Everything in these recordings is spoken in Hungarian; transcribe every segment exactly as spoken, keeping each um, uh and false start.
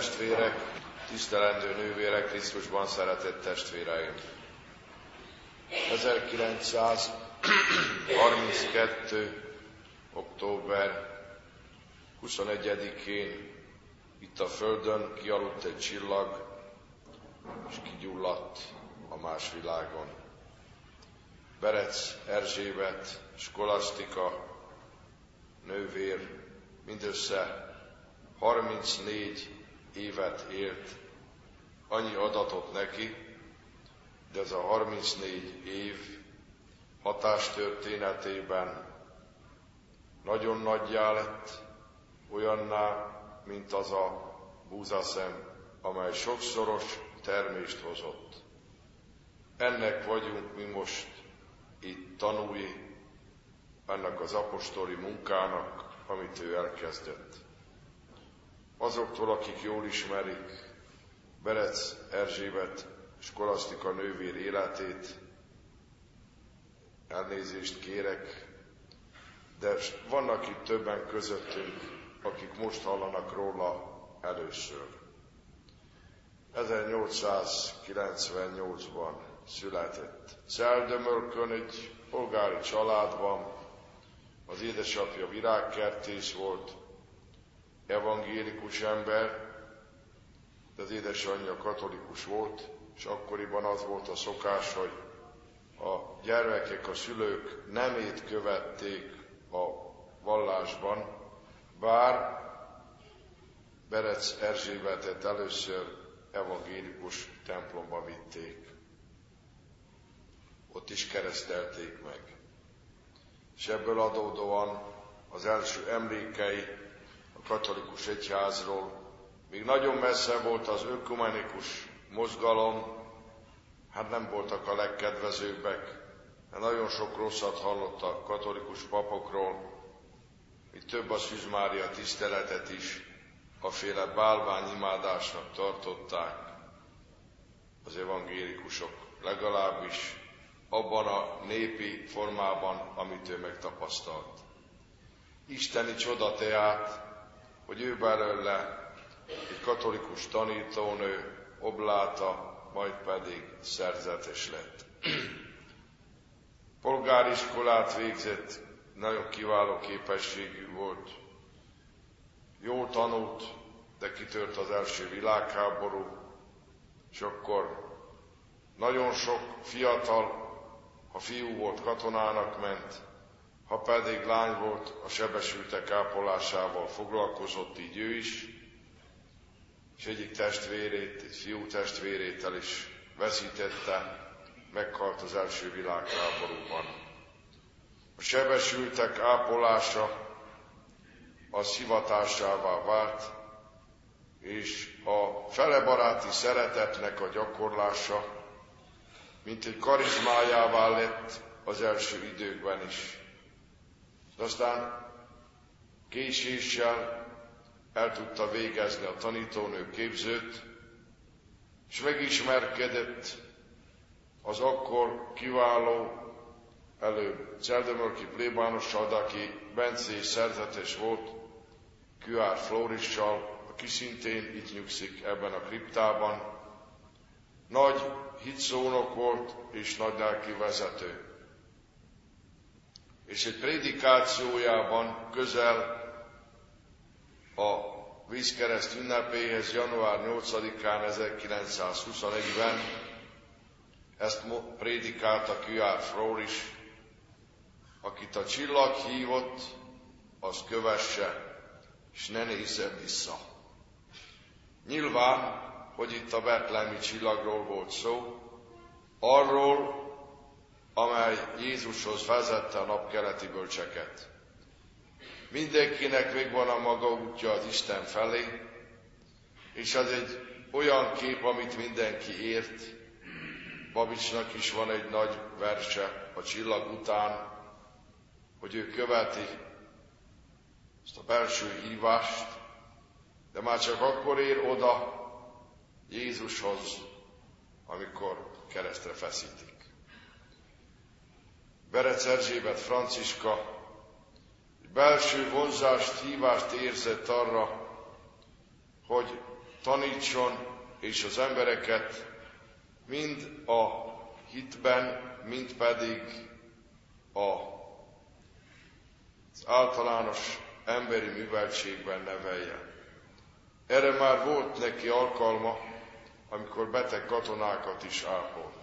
testvérek, tisztelendő nővérek, Krisztusban szeretett testvéreim! ezerkilencszázharminckettő. október huszonegyedikén itt a Földön kialudt egy csillag, és kigyulladt a más világon. Berec Erzsébet, Skolasztika nővér mindössze harmincnégy évet élt, annyi adatot neki, de ez a harmincnégy év hatástörténetében nagyon nagyjá lett, olyanná, mint az a búzaszem, amely sokszoros termést hozott. Ennek vagyunk mi most itt tanúi, ennek az apostoli munkának, amit ő elkezdett. Azoktól, akik jól ismerik Berec Erzsébet Skolasztika nővér életét, elnézést kérek, de vannak itt többen közöttünk, akik most hallanak róla először. ezernyolcszázkilencvennyolcban született. Celdömölkön egy polgári családban, az édesapja virágkertész volt, evangélikus ember, de az édesanyja katolikus volt, és akkoriban az volt a szokás, hogy a gyermekek, a szülők nemét követték a vallásban, bár Berec Erzsébetet először evangélikus templomba vitték. Ott is keresztelték meg. És ebből adódóan az első emlékei a katolikus egyházról, még nagyon messze volt az ökumenikus mozgalom, hát nem voltak a legkedvezőbbek, de nagyon sok rosszat hallott a katolikus papokról, míg több a Szűz Mária tiszteletet is aféle bálványimádásnak tartották az evangélikusok, legalábbis abban a népi formában, amit ő megtapasztalt. Isteni csoda tehát, hogy ő belőle egy katolikus tanítónő, obláta, majd pedig szerzetes lett. Polgáriskolát végzett, nagyon kiváló képességű volt, jól tanult, de kitört az első világháború, és akkor nagyon sok fiatal, ha fiú volt, katonának ment, ha pedig lány volt, a sebesültek ápolásával foglalkozott, így ő is, és egyik testvérét, egy fiú testvérétel is veszítette, meghalt az első világháborúban. A sebesültek ápolása az hivatásává vált, és a felebaráti szeretetnek a gyakorlása, mint egy karizmájává lett az első időkben is. De aztán késéssel el tudta végezni a tanítónő képzőt, és megismerkedett az akkor kiváló, előbb celdömölki plébánossal, aki bencés szerzetes volt, Küár Flórissal, aki szintén itt nyugszik ebben a kriptában. Nagy hitszónok volt és nagy lelki vezető. És egy prédikációjában közel a vízkereszt ünnepéhez január nyolcadikán ezerkilencszázhuszonegyben ezt prédikálta Küár Flóris, akit a csillag hívott, az kövesse, és ne nézzen vissza. Nyilván, hogy itt a betlehemi csillagról volt szó, arról, amely Jézushoz vezette a napkeleti bölcseket. Mindenkinek megvan a maga útja az Isten felé, és ez egy olyan kép, amit mindenki ért. Babicsnak is van egy nagy verse a csillag után, hogy ő követi ezt a belső hívást, de már csak akkor ér oda Jézushoz, amikor keresztre feszítik. Berec Erzsébet Franciska belső vonzást, hívást érzett arra, hogy tanítson, és az embereket mind a hitben, mind pedig a, az általános emberi műveltségben nevelje. Erre már volt neki alkalma, amikor beteg katonákat is ápolt.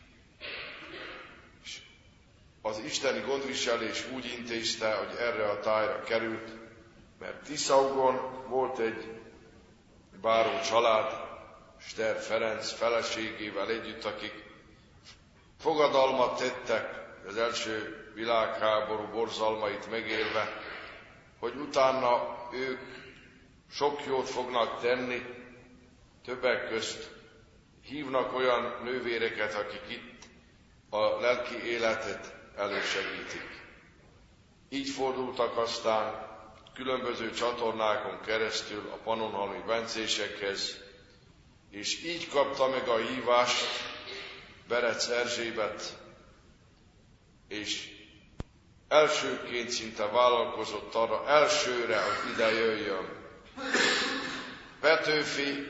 És az isteni gondviselés úgy intézte, hogy erre a tájra került, mert Tiszaugon volt egy báró család, Ster Ferenc feleségével együtt, akik fogadalmat tettek az első világháború borzalmait megélve, hogy utána ők sok jót fognak tenni, többek közt hívnak olyan nővéreket, akik itt a lelki életet elősegítik. Így fordultak aztán különböző csatornákon keresztül a pannonhalmi bencésekhez, és így kapta meg a hívást Berec Erzsébet, és elsőként szinte vállalkozott arra elsőre, hogy ide jöjjön. Petőfi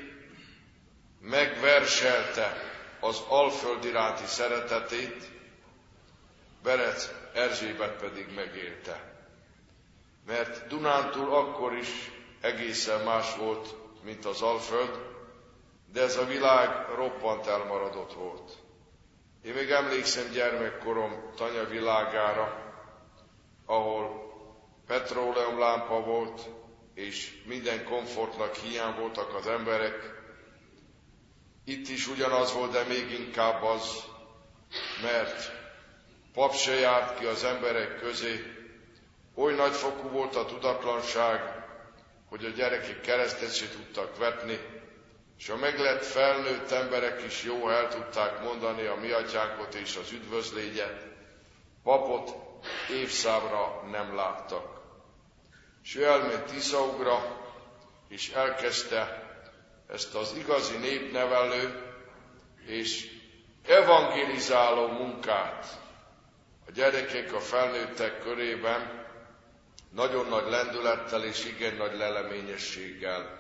megverselte az Alföld iránti szeretetét, Berec Erzsébet pedig megélte. Mert Dunántúl akkor is egészen más volt, mint az Alföld, de ez a világ roppant elmaradott volt. Én még emlékszem gyermekkorom tanyavilágára, ahol petróleumlámpa volt, és minden komfortnak hiány voltak az emberek. Itt is ugyanaz volt, de még inkább az, mert pap se járt ki az emberek közé. Oly nagyfokú volt a tudatlanság, hogy a gyerekek keresztet se tudtak vetni, és a meglett felnőtt emberek is jó el tudták mondani a mi atyánkot és az üdvözlégyet. Papot évszámra nem láttak. És ő elment Tiszaugra, és elkezdte ezt az igazi népnevelő és evangelizáló munkát a gyerekek, a felnőttek körében nagyon nagy lendülettel és igen nagy leleményességgel.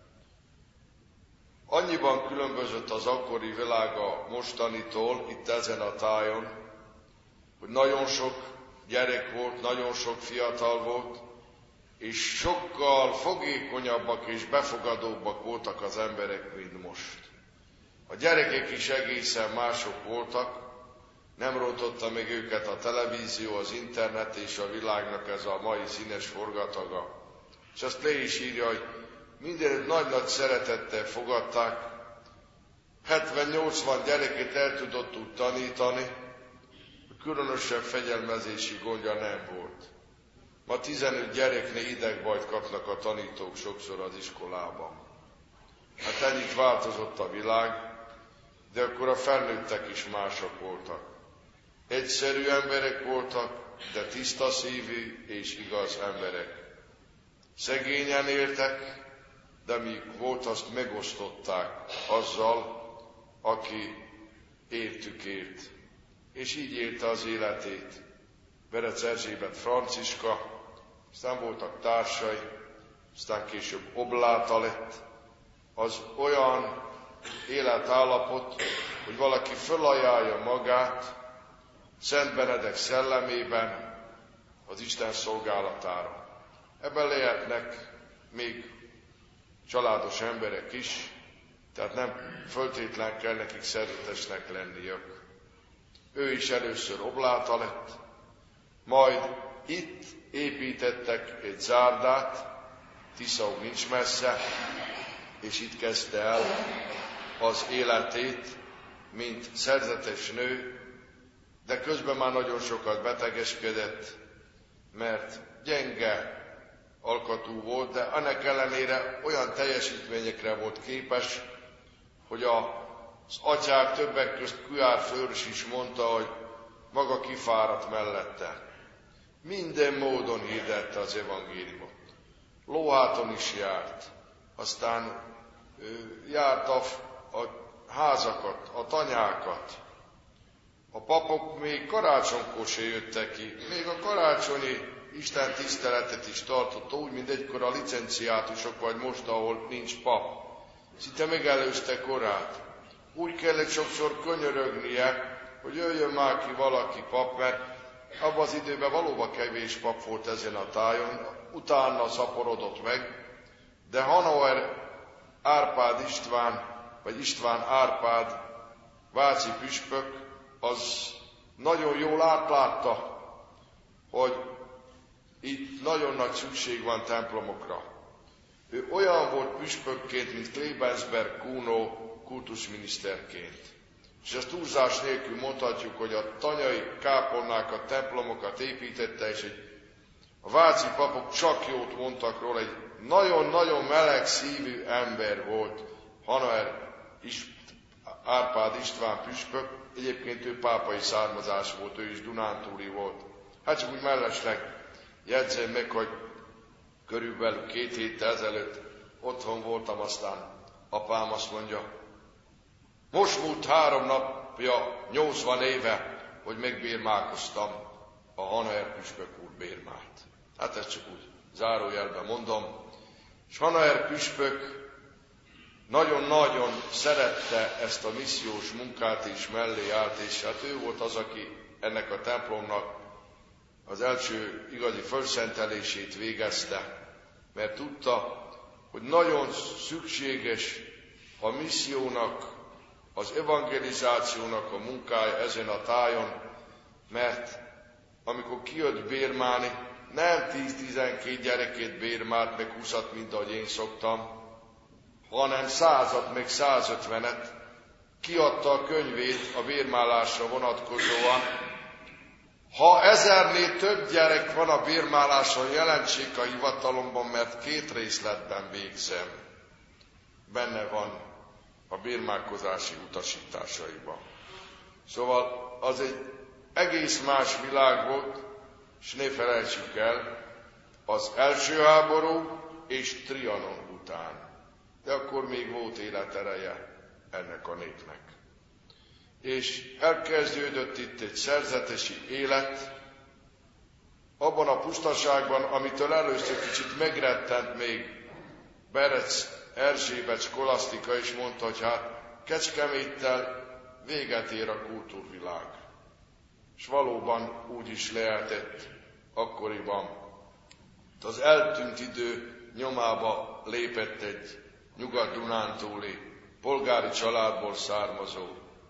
Annyiban különbözött az akkori világ a mostanitól, itt ezen a tájon, hogy nagyon sok gyerek volt, nagyon sok fiatal volt, és sokkal fogékonyabbak és befogadóbbak voltak az emberek, mint most. A gyerekek is egészen mások voltak, nem rontotta meg őket a televízió, az internet és a világnak ez a mai színes forgataga. És azt le is írja, hogy mindenütt nagy-nagy szeretettel fogadták, hetven-nyolcvan gyereket el tudott úgy tanítani, különösebb fegyelmezési gondja nem volt. Ma tizenöt gyereknél idegbajt kapnak a tanítók sokszor az iskolában. Hát ennyit változott a világ, de akkor a felnőttek is mások voltak. Egyszerű emberek voltak, de tiszta szívű és igaz emberek. Szegényen éltek, de míg volt, azt megosztották azzal, aki értük ért. És így élte az életét Berec Erzsébet Franciska, aztán voltak társai, aztán később obláta lett. Az olyan életállapot, hogy valaki fölajánlja magát Szent Benedek szellemében az Isten szolgálatára. Ebben lehetnek még családos emberek is, tehát nem föltétlen kell nekik szerzetesnek lenniük. Ő is először obláta lett, majd itt építettek egy zárdát, Tiszau nincs messze, és itt kezdte el az életét, mint szerzetes nő, de közben már nagyon sokat betegeskedett, mert gyenge alkatú volt, de ennek ellenére olyan teljesítményekre volt képes, hogy az atyák többek közt Kujár Főrös is mondta, hogy maga kifáradt mellette. Minden módon hirdette az evangéliumot. Lóháton is járt, aztán járt a, a házakat, a tanyákat. A papok még karácsonykor se jöttek ki, még a karácsonyi Isten tiszteletet is tartotta, úgy, mint egykor a licenciátusok, vagy most, ahol nincs pap. Szinte megelőzte korát. Úgy kellett sokszor könyörögnie, hogy jöjjön már ki valaki pap, mert abban az időben valóban kevés pap volt ezen a tájon, utána szaporodott meg, de Hanauer Árpád István, vagy István Árpád váci püspök, az nagyon jól átlátta, hogy itt nagyon nagy szükség van templomokra. Ő olyan volt püspökként, mint Klebensberg Kuno kultuszminiszterként. És ezt túlzás nélkül mondhatjuk, hogy a tanyai kápolnákat, templomokat építette, és egy, a váci papok csak jót mondtak róla, egy nagyon-nagyon meleg szívű ember volt Hanauer Árpád István püspök, egyébként ő pápai származás volt, ő is dunántúli volt. Hát csak úgy mellesleg jegyzem meg, hogy körülbelül két héttel ezelőtt otthon voltam, aztán apám azt mondja, most múlt három napja, nyolcvan éve, hogy megbérmálkoztam a Hanauer püspök úr bérmát. Hát ezt csak úgy zárójelben mondom. És Hanauer püspök nagyon-nagyon szerette ezt a missziós munkát, és mellé állt, és hát ő volt az, aki ennek a templomnak az első igazi fölszentelését végezte, mert tudta, hogy nagyon szükséges a missziónak, az evangelizációnak a munkája ezen a tájon, mert amikor kijött bérmálni, nem tíz-tizenkét gyerekét bérmált, meg húszat, mint ahogy én szoktam, hanem százat, meg százötvenet, kiadta a könyvét a bérmálásra vonatkozóan. Ha ezernél több gyerek van a bérmáláson, jelentsék a hivatalomban, mert két részletben végzem. Benne van a bérmálkozási utasításaiban. Szóval az egy egész más világ volt, és ne felejtsük el, az első háború és Trianon után. De akkor még volt életereje ennek a népnek. És elkezdődött itt egy szerzetesi élet, abban a pusztaságban, amitől először kicsit megrettent még Berec Erzsébet skolasztika, és mondta, hogy hát Kecskeméttel véget ér a kultúrvilág. És valóban úgy is lehetett akkoriban. Az eltűnt idő nyomába lépett egy nyugat-dunántúli polgári családból származó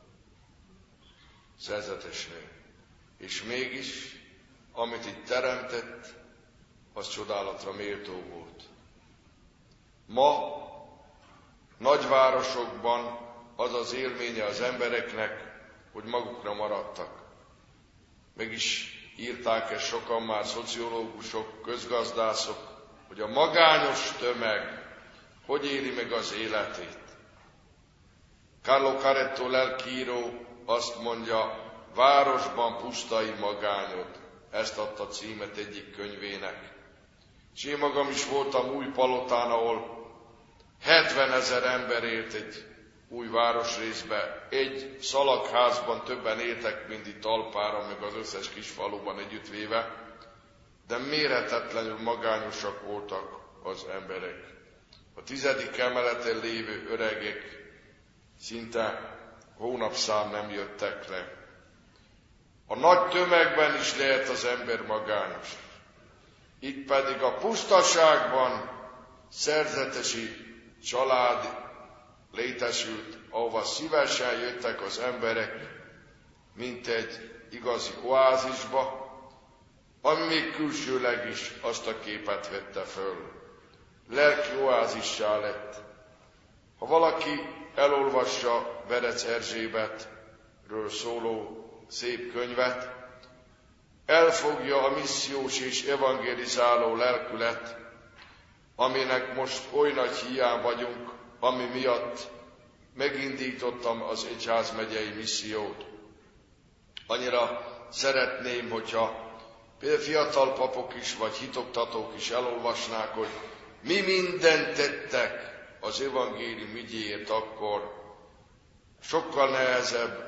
szerzetesnő. És mégis, amit itt teremtett, az csodálatra méltó volt. Ma nagyvárosokban az az élménye az embereknek, hogy magukra maradtak. Meg is írták ezt sokan már szociológusok, közgazdászok, hogy a magányos tömeg hogy éli meg az életét. Carlo Caretto lelkiíró azt mondja, városban pusztai magányod. Ezt adta címet egyik könyvének. És én magam is voltam Újpalotán, ahol hetvenezer ember élt egy új városrészbe. Egy szalagházban többen éltek, mint itt Alpára, meg az összes kis faluban együttvéve, de méretetlenül magányosak voltak az emberek. A tizedik emeleten lévő öregek szinte hónapszám nem jöttek le. A nagy tömegben is lehet az ember magányos. Itt pedig a pusztaságban szerzetesi család létesült, ahova szívesen jöttek az emberek, mint egy igazi oázisba, ami még külsőleg is azt a képet vette föl. Lelki oázissá lett. Ha valaki elolvassa Berec Erzsébetről szóló szép könyvet, elfogja a missziós és evangelizáló lelkület, aminek most oly nagy hiány vagyunk, ami miatt megindítottam az egyházmegyei missziót. Annyira szeretném, hogyha például fiatal papok is, vagy hitoktatók is elolvasnák, hogy mi mindent tettek az evangélium ügyéért akkor, sokkal nehezebb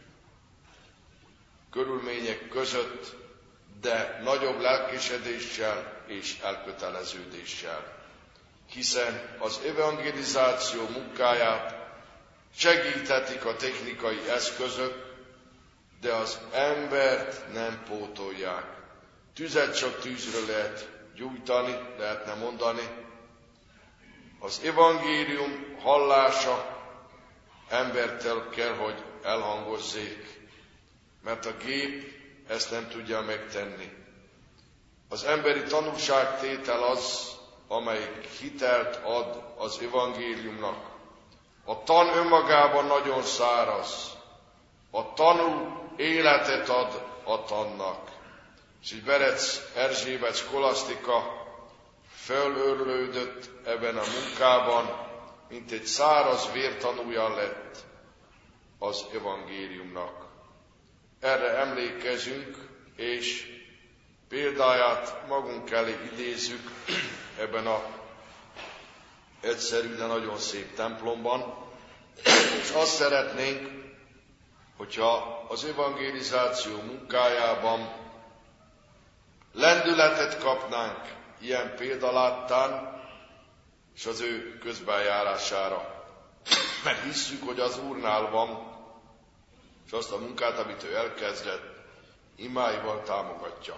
körülmények között, de nagyobb lelkesedéssel és elköteleződéssel. hiszen az evangelizáció munkáját segíthetik a technikai eszközök, de az embert nem pótolják. Tüzet csak tűzről lehet gyújtani, lehetne mondani. Az evangélium hallása embertől kell, hogy elhangozzék, mert a gép ezt nem tudja megtenni. Az emberi tanúságtétel az, amelyik hitelt ad az evangéliumnak. A tan önmagában nagyon száraz. A tanú életet ad a tannak. És így Berec Erzsébet skolasztika fölörlődött ebben a munkában, mint egy száraz vértanúja lett az evangéliumnak. Erre emlékezünk, és példáját magunk elé idézzük ebben a egyszerű, de nagyon szép templomban, és azt szeretnénk, hogyha az evangelizáció munkájában lendületet kapnánk ilyen példaláttán, és az ő közbenjárására. Mert hisszük, hogy az Úrnál van, és azt a munkát, amit ő elkezdett, imáival támogatja.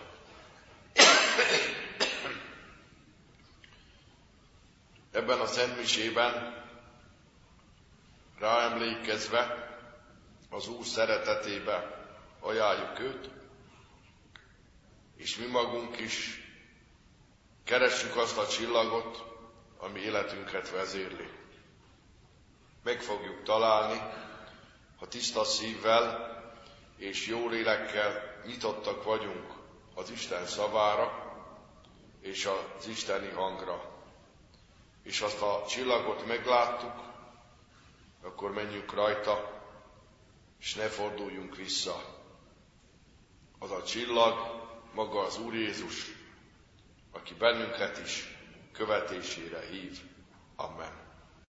Ebben a szentmisében ráemlékezve az Úr szeretetébe ajánljuk őt, és mi magunk is keressük azt a csillagot, ami életünket vezérli. Meg fogjuk találni, ha tiszta szívvel és jó lélekkel nyitottak vagyunk az Isten szavára és az isteni hangra. És azt a csillagot megláttuk, akkor menjünk rajta, és ne forduljunk vissza. Az a csillag maga az Úr Jézus, aki bennünket is követésére hív. Amen.